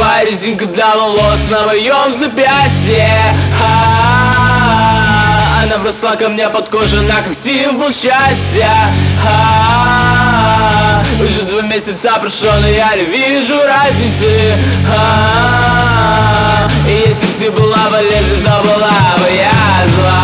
Новая резинка для волос на моем запястье. Она вросла ко мне под кожу, на как символ счастья. Уже 2 месяца прошло, но я не вижу разницы. И если б ты была болезнь, то была бы я зла.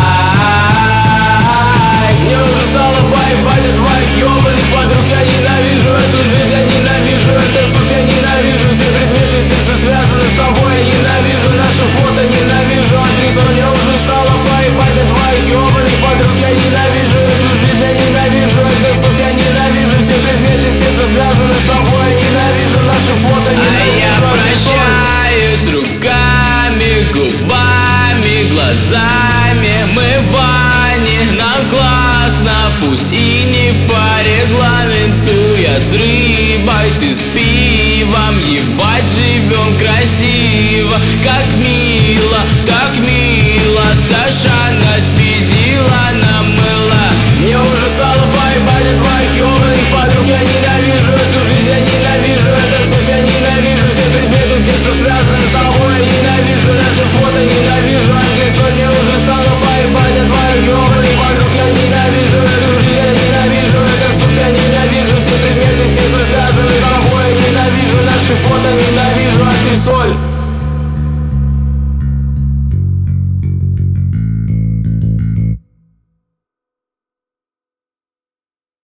Мне уже стало поебать от твоих ёбаных подруг. Я ненавижу эту жизнь, я ненавижу этот суп, я ненавижу все предметы, те, что связаны с тобой. Я ненавижу наши фото, ненавижу адресу. Мне уже стало поебать от твоих ёбаных подруг. Я ненавижу эту жизнь, я ненавижу этот суп, я ненавижу все предметы, те, что связаны с тобой. Я ненавижу наши фото, ненавижу адресу. Прощаюсь руками, губами, глазами. Мы в бане, нам классно, пусть и не по регламенту. Я с рыбой, ты с пивом, ебать, живем красиво. Как мило, так мило, Саша нас пиздила, намыла. Мне уже стало поебать от твоих ёбаных подруг. Я ненавижу эту жизнь, я ненавижу этот суп, я ненавижу все предметы, те, что связаны с тобой. Я ненавижу наши фото, ненавижу адресу. Мне уже стало поебать от твоих ёбаных подруг. Я ненавижу эту жизнь, я ненавижу этот суп, я ненавижу все предметы, те, что связаны с тобой. Я ненавижу наши фото, ненавижу антресоль.